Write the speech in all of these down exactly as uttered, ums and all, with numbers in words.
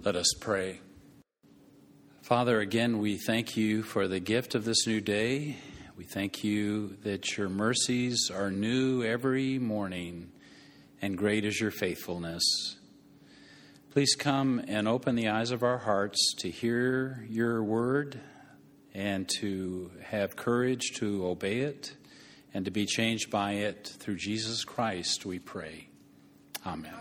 Let us pray. Father, again, we thank you for the gift of this new day. We thank you that your mercies are new every morning, and great is your faithfulness. Please come and open the eyes of our hearts to hear your word and to have courage to obey it and to be changed by it. Through Jesus Christ, we pray. Amen.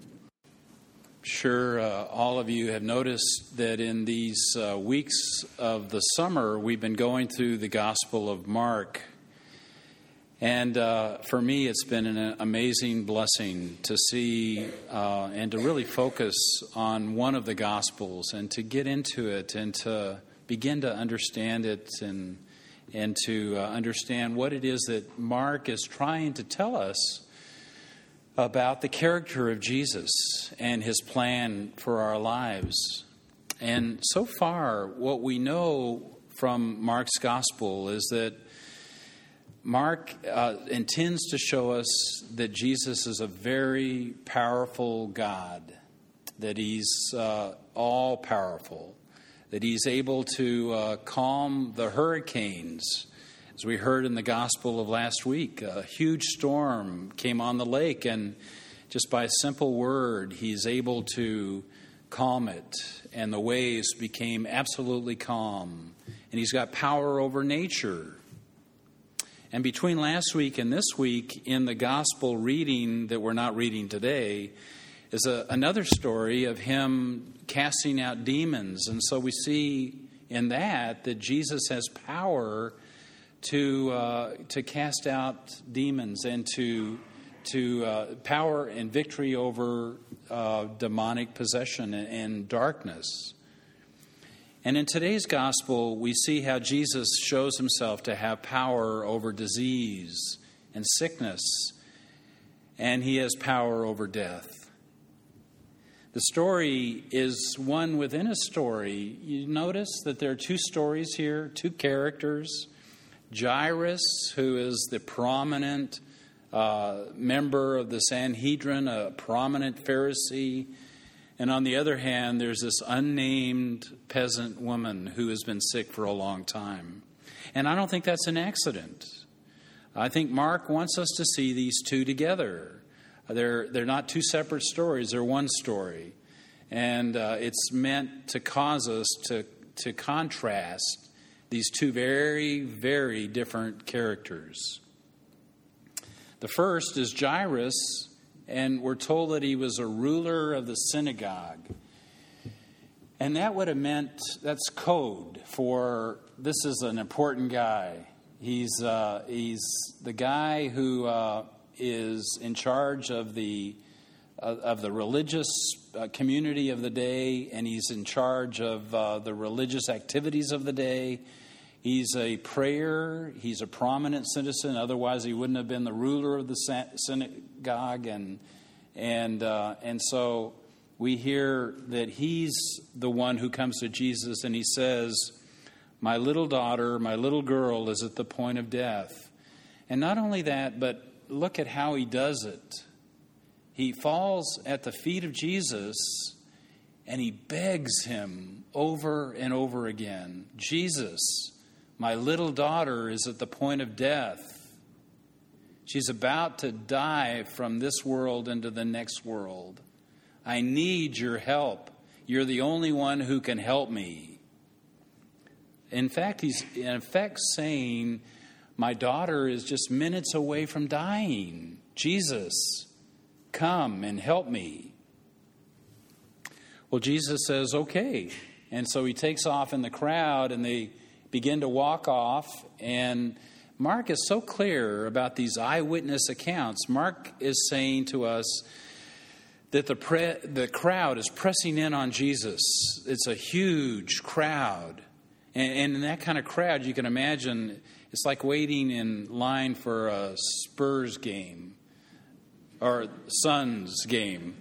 Sure, uh, all of you have noticed that in these uh, weeks of the summer, we've been going through the Gospel of Mark. And uh, for me, it's been an amazing blessing to see uh, and to really focus on one of the Gospels and to get into it and to begin to understand it and, and to uh, understand what it is that Mark is trying to tell us about the character of Jesus and his plan for our lives. And so far, what we know from Mark's gospel is that Mark uh, intends to show us that Jesus is a very powerful God, that he's uh, all-powerful, that he's able to uh, calm the hurricanes. As we heard in the gospel of last week, a huge storm came on the lake, and just by a simple word, he's able to calm it, and the waves became absolutely calm. And he's got power over nature. And between last week and this week, in the gospel reading that we're not reading today, is a, another story of him casting out demons. And so we see in that that Jesus has power to uh, to cast out demons and to to uh, power and victory over uh, demonic possession and, and darkness. And in today's gospel, we see how Jesus shows himself to have power over disease and sickness, and he has power over death. The story is one within a story. You notice that there are two stories here, two characters. Jairus, who is the prominent uh, member of the Sanhedrin, a prominent Pharisee. And on the other hand, there's this unnamed peasant woman who has been sick for a long time. And I don't think that's an accident. I think Mark wants us to see these two together. They're, they're not two separate stories, they're one story. And uh, it's meant to cause us to, to contrast these two very, very different characters. The first is Jairus, and we're told that he was a ruler of the synagogue. And that would have meant, that's code for this is an important guy. He's uh, he's the guy who uh, is in charge of the uh, of the religious uh, community of the day, and he's in charge of uh, the religious activities of the day. He's a prayer. He's a prominent citizen. Otherwise, he wouldn't have been the ruler of the synagogue. And and uh, and so we hear that he's the one who comes to Jesus, and he says, "My little daughter, my little girl is at the point of death." And not only that, but look at how he does it. He falls at the feet of Jesus, and he begs him over and over again, "Jesus, my little daughter is at the point of death. She's about to die from this world into the next world. I need your help. You're the only one who can help me." In fact, he's in effect saying, my daughter is just minutes away from dying. Jesus, come and help me. Well, Jesus says, okay. And so he takes off in the crowd, and they begin to walk off, and Mark is so clear about these eyewitness accounts. Mark is saying to us that the pre- the crowd is pressing in on Jesus. It's a huge crowd. And, and in that kind of crowd, you can imagine it's like waiting in line for a Spurs game or Suns game.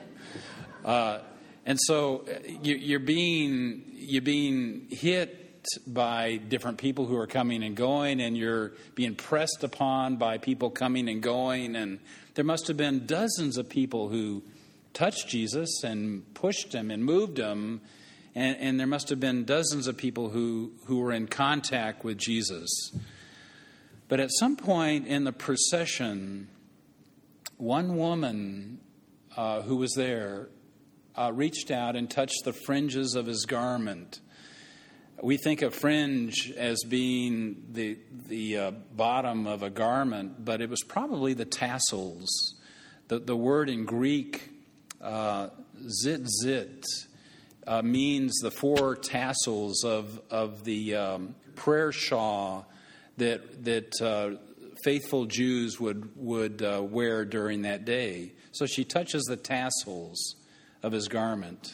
Uh, and so you, you're being you're being hit by different people who are coming and going, and you're being pressed upon by people coming and going. And there must have been dozens of people who touched Jesus and pushed him and moved him. And, and there must have been dozens of people who, who were in contact with Jesus. But at some point in the procession, one woman uh, who was there uh, reached out and touched the fringes of his garment. We think of fringe as being the the uh, bottom of a garment, but it was probably the tassels. The, the word in Greek, uh, zitzit, uh, means the four tassels of of the um, prayer shawl that that uh, faithful Jews would would uh, wear during that day. So she touches the tassels of his garment.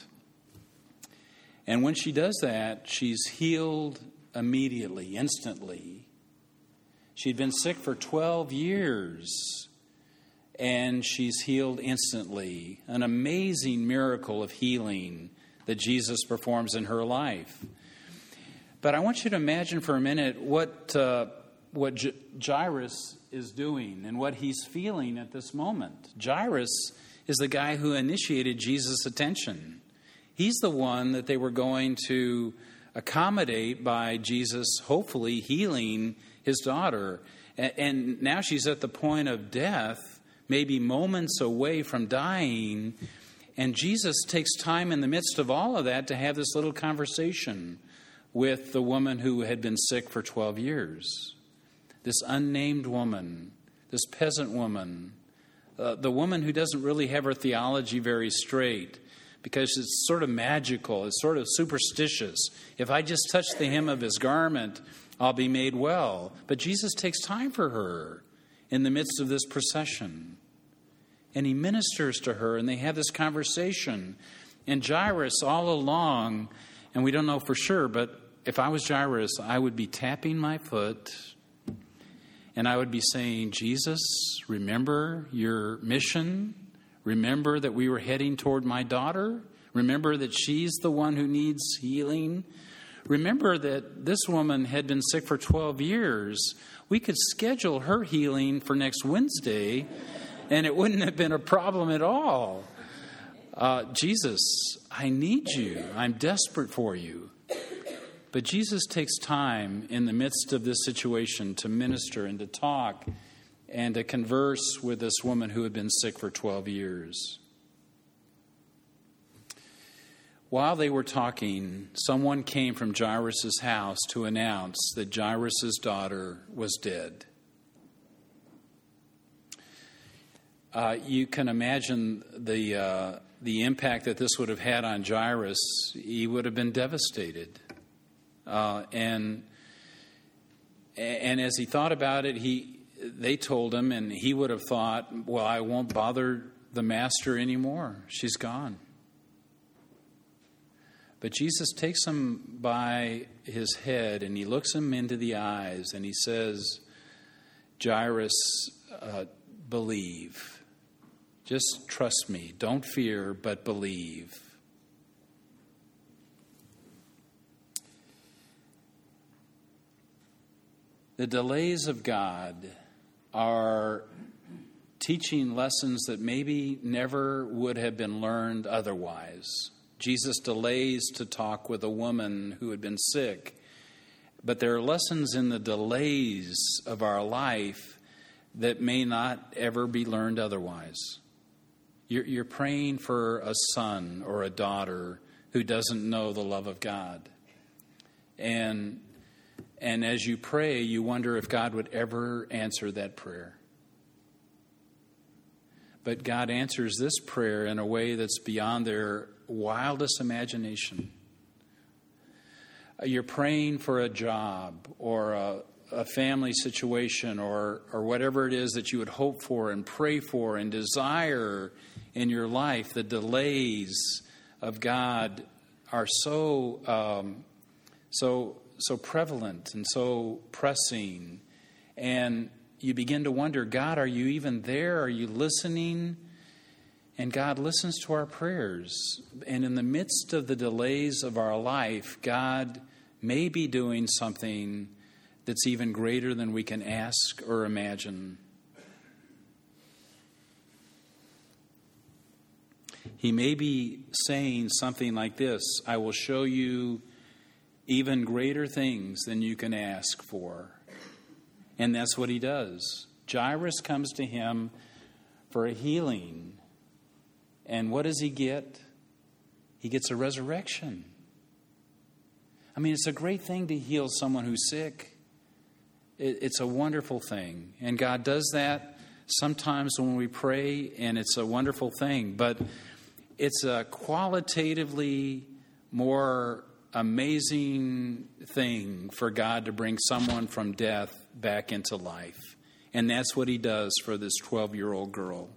And when she does that, she's healed immediately, instantly. She'd been sick for twelve years, and she's healed instantly. An amazing miracle of healing that Jesus performs in her life. But I want you to imagine for a minute what uh, what J- Jairus is doing and what he's feeling at this moment. Jairus is the guy who initiated Jesus' attention. He's the one that they were going to accommodate by Jesus, hopefully healing his daughter. And now she's at the point of death, maybe moments away from dying. And Jesus takes time in the midst of all of that to have this little conversation with the woman who had been sick for twelve years. This unnamed woman, this peasant woman, uh, the woman who doesn't really have her theology very straight, because it's sort of magical, it's sort of superstitious. If I just touch the hem of his garment, I'll be made well. But Jesus takes time for her in the midst of this procession. And he ministers to her, and they have this conversation. And Jairus, all along, and we don't know for sure, but if I was Jairus, I would be tapping my foot, and I would be saying, Jesus, remember your mission. Remember that we were heading toward my daughter. Remember that she's the one who needs healing. Remember that this woman had been sick for twelve years. We could schedule her healing for next Wednesday, and it wouldn't have been a problem at all. Uh, Jesus, I need you. I'm desperate for you. But Jesus takes time in the midst of this situation to minister and to talk and to converse with this woman who had been sick for twelve years. While they were talking, someone came from Jairus' house to announce that Jairus' daughter was dead. Uh, you can imagine the uh, the impact that this would have had on Jairus. He would have been devastated. Uh, and and as he thought about it, he they told him, and he would have thought, well, I won't bother the master anymore. She's gone. But Jesus takes him by his head, and he looks him into the eyes, and he says, Jairus, uh, believe. Just trust me. Don't fear, but believe. The delays of God are teaching lessons that maybe never would have been learned otherwise. Jesus delays to talk with a woman who had been sick, but there are lessons in the delays of our life that may not ever be learned otherwise. You're, you're praying for a son or a daughter who doesn't know the love of God. And And as you pray, you wonder if God would ever answer that prayer. But God answers this prayer in a way that's beyond their wildest imagination. You're praying for a job or a, a family situation or, or whatever it is that you would hope for and pray for and desire in your life. The delays of God are so um, so. so prevalent and so pressing. And you begin to wonder, God, are you even there? Are you listening? And God listens to our prayers. And in the midst of the delays of our life, God may be doing something that's even greater than we can ask or imagine. He may be saying something like this: I will show you even greater things than you can ask for. And that's what he does. Jairus comes to him for a healing. And what does he get? He gets a resurrection. I mean, it's a great thing to heal someone who's sick. It's a wonderful thing. And God does that sometimes when we pray, and it's a wonderful thing. But it's a qualitatively more amazing thing for God to bring someone from death back into life. And that's what he does for this twelve-year-old girl.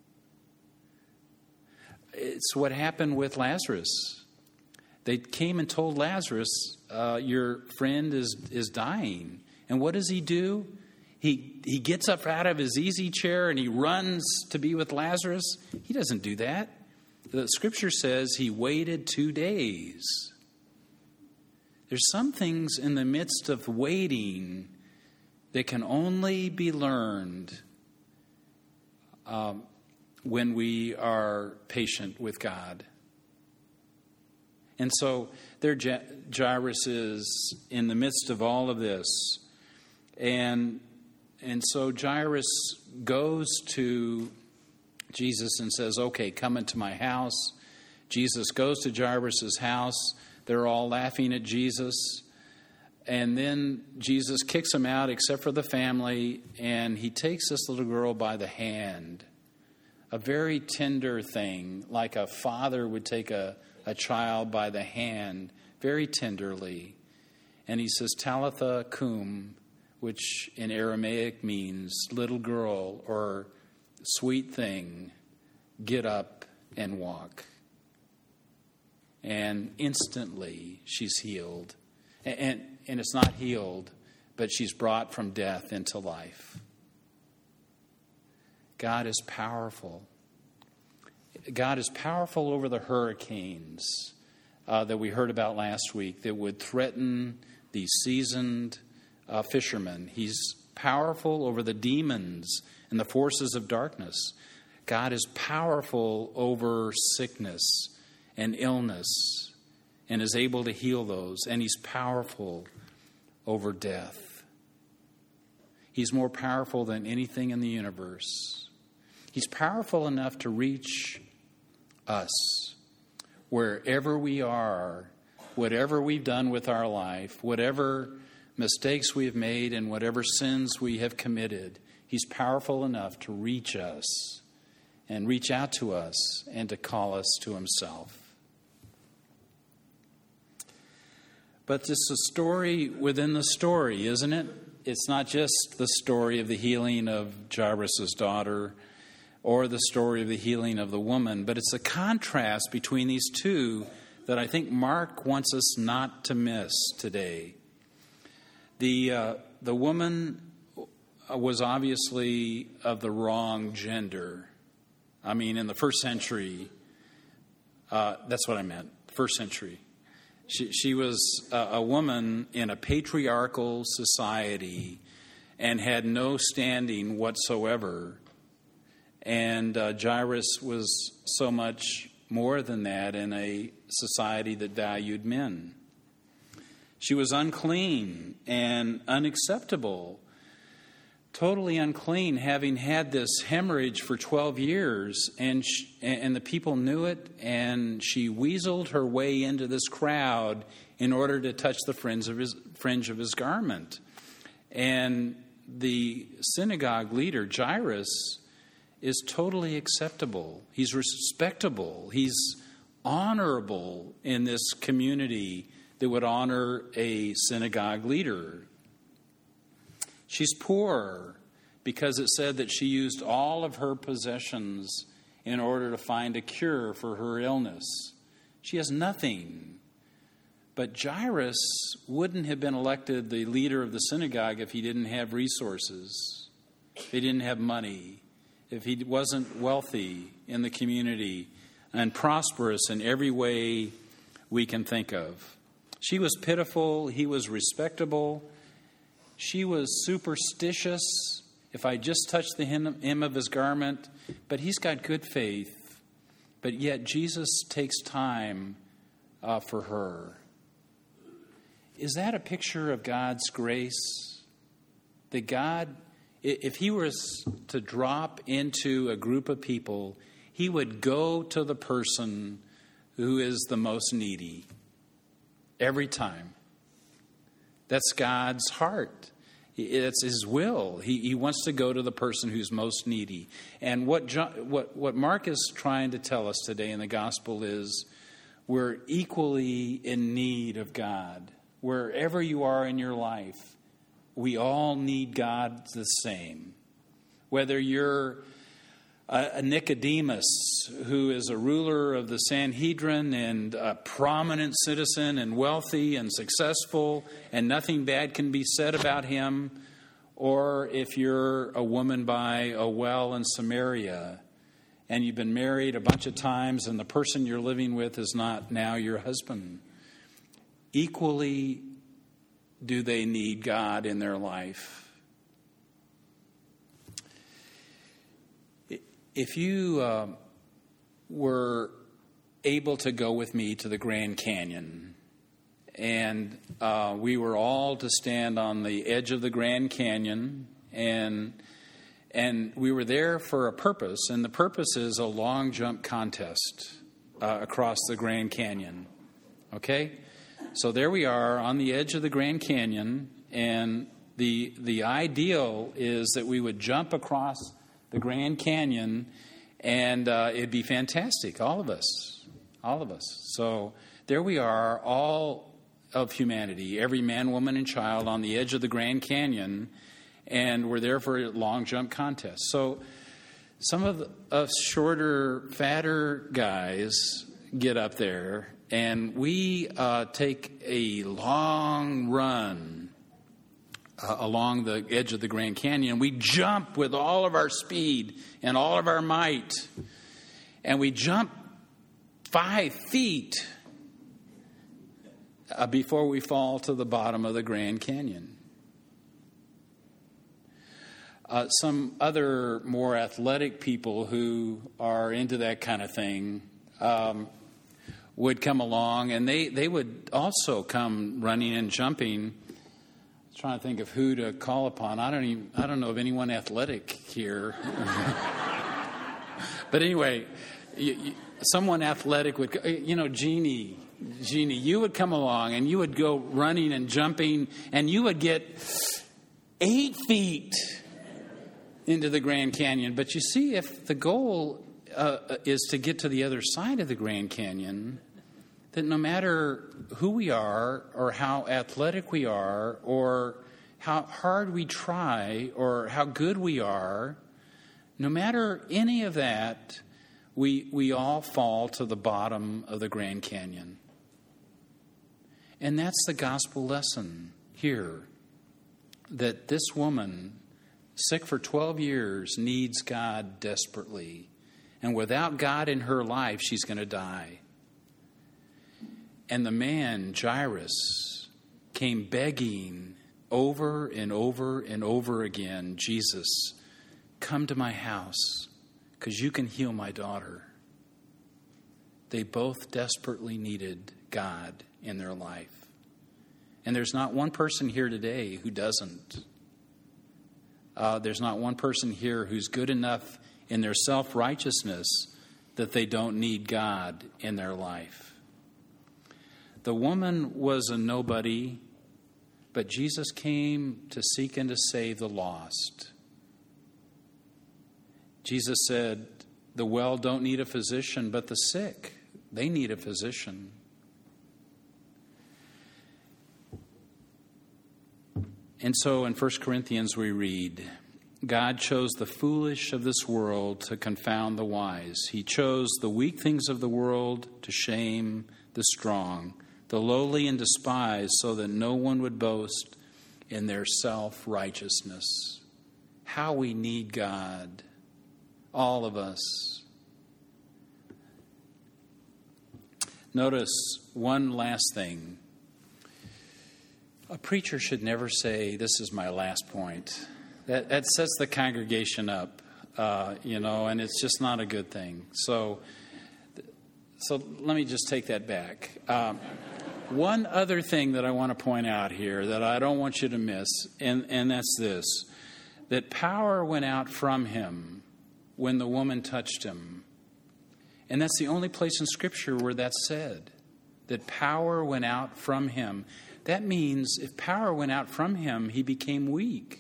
It's what happened with Lazarus. They came and told Lazarus, uh, your friend is, is dying. And what does he do? He, he gets up out of his easy chair and he runs to be with Lazarus. He doesn't do that. The scripture says he waited two days. There's some things in the midst of waiting that can only be learned um, when we are patient with God. And so there Jairus is in the midst of all of this. And, and so Jairus goes to Jesus and says, okay, come into my house. Jesus goes to Jairus' house. They're all laughing at Jesus. And then Jesus kicks them out except for the family, and he takes this little girl by the hand. A very tender thing, like a father would take a, a child by the hand, very tenderly. And he says, Talitha cum, which in Aramaic means little girl or sweet thing, get up and walk. And instantly she's healed. And, and, and it's not healed, but she's brought from death into life. God is powerful. God is powerful over the hurricanes uh, that we heard about last week that would threaten these seasoned uh, fishermen. He's powerful over the demons and the forces of darkness. God is powerful over sickness and illness and is able to heal those. And he's powerful over death. He's more powerful than anything in the universe. He's powerful enough to reach us wherever we are, whatever we've done with our life, whatever mistakes we have made and whatever sins we have committed. He's powerful enough to reach us and reach out to us and to call us to himself. But this is a story within the story, isn't it? It's not just the story of the healing of Jairus' daughter or the story of the healing of the woman, but it's a contrast between these two that I think Mark wants us not to miss today. The uh, the woman was obviously of the wrong gender. I mean, in the first century, uh, that's what I meant, first century. She, she was a, a woman in a patriarchal society and had no standing whatsoever. And uh, Jairus was so much more than that in a society that valued men. She was unclean and unacceptable, totally unclean, having had this hemorrhage for twelve years, and she, and the people knew it, and she weaseled her way into this crowd in order to touch the fringe of his, fringe of his garment. And the synagogue leader, Jairus, is totally acceptable. He's respectable. He's honorable in this community that would honor a synagogue leader. She's poor because it said that she used all of her possessions in order to find a cure for her illness. She has nothing. But Jairus wouldn't have been elected the leader of the synagogue if he didn't have resources, if he didn't have money, if he wasn't wealthy in the community and prosperous in every way we can think of. She was pitiful. He was respectable. She was superstitious. If I just touch the hem of his garment, but he's got good faith. but yet Jesus takes time uh, for her. Is that a picture of God's grace? That God, if he was to drop into a group of people, he would go to the person who is the most needy every time. That's God's heart. It's his will. He, he wants to go to the person who's most needy. And what, John, what, what Mark is trying to tell us today in the gospel is we're equally in need of God. Wherever you are in your life, we all need God the same. Whether you're a Nicodemus, who is a ruler of the Sanhedrin and a prominent citizen and wealthy and successful, and nothing bad can be said about him, or if you're a woman by a well in Samaria and you've been married a bunch of times and the person you're living with is not now your husband. Equally do they need God in their life. If you uh, were able to go with me to the Grand Canyon, and uh, we were all to stand on the edge of the Grand Canyon, and and we were there for a purpose, and the purpose is a long jump contest uh, across the Grand Canyon. Okay? So there we are on the edge of the Grand Canyon, and the the ideal is that we would jump across the Grand Canyon, and uh, it'd be fantastic, all of us, all of us. So there we are, all of humanity, every man, woman, and child on the edge of the Grand Canyon, and we're there for a long jump contest. So some of us shorter, fatter guys get up there, and we uh, take a long run Uh, along the edge of the Grand Canyon. We jump with all of our speed and all of our might. And we jump five feet uh, before we fall to the bottom of the Grand Canyon. Uh, some other more athletic people who are into that kind of thing um, would come along, and they, they would also come running and jumping. Trying to think of who to call upon. I don't even, I don't know of anyone athletic here. But anyway, you, you, someone athletic would, you know, Jeannie, Jeannie, you would come along and you would go running and jumping, and you would get eight feet into the Grand Canyon. But you see, if the goal uh, is to get to the other side of the Grand Canyon, that no matter who we are or how athletic we are or how hard we try or how good we are, no matter any of that, we we all fall to the bottom of the Grand Canyon. And that's the gospel lesson here, that this woman, sick for twelve years, needs God desperately. And without God in her life, she's going to die. And the man, Jairus, came begging over and over and over again, Jesus, come to my house because you can heal my daughter. They both desperately needed God in their life. And there's not one person here today who doesn't. Uh, there's not one person here who's good enough in their self-righteousness that they don't need God in their life. The woman was a nobody, but Jesus came to seek and to save the lost. Jesus said, the well don't need a physician, but the sick, they need a physician. And so in First Corinthians we read, God chose the foolish of this world to confound the wise. He chose the weak things of the world to shame the strong, the lowly and despised, so that no one would boast in their self-righteousness. How we need God, all of us. Notice one last thing. A preacher should never say, this is my last point. That, that sets the congregation up, uh, you know, and it's just not a good thing. So So let me just take that back. Um, one other thing that I want to point out here that I don't want you to miss, and, and that's this, that power went out from him when the woman touched him. And that's the only place in Scripture where that's said, that power went out from him. That means if power went out from him, he became weak.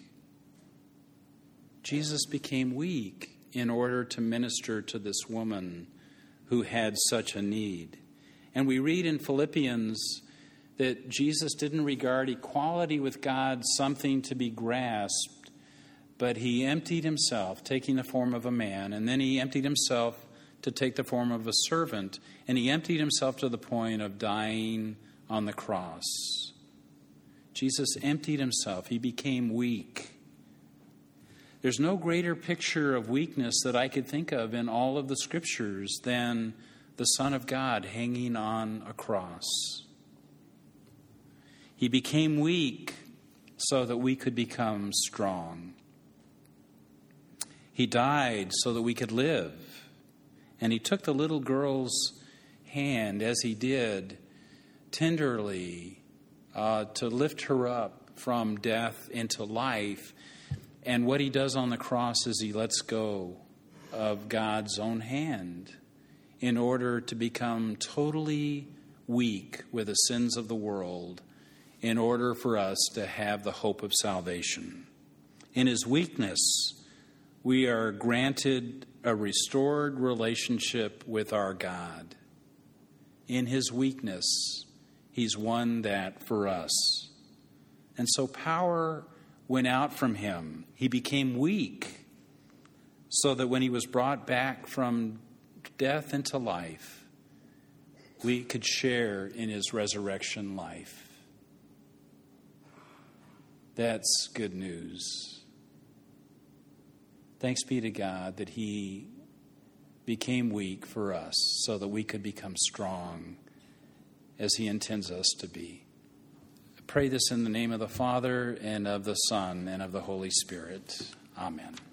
Jesus became weak in order to minister to this woman who had such a need. And we read in Philippians that Jesus didn't regard equality with God something to be grasped, but he emptied himself, taking the form of a man, and then he emptied himself to take the form of a servant, and he emptied himself to the point of dying on the cross. Jesus emptied himself. He became weak. There's no greater picture of weakness that I could think of in all of the Scriptures than the Son of God hanging on a cross. He became weak so that we could become strong. He died so that we could live. And he took the little girl's hand as he did tenderly uh, to lift her up from death into life. And what he does on the cross is he lets go of God's own hand in order to become totally weak with the sins of the world in order for us to have the hope of salvation. In his weakness, we are granted a restored relationship with our God. In his weakness, he's won that for us. And so power went out from him. He became weak so that when he was brought back from death into life, we could share in his resurrection life. That's good news. Thanks be to God that he became weak for us so that we could become strong as he intends us to be. I pray this in the name of the Father and of the Son and of the Holy Spirit. Amen.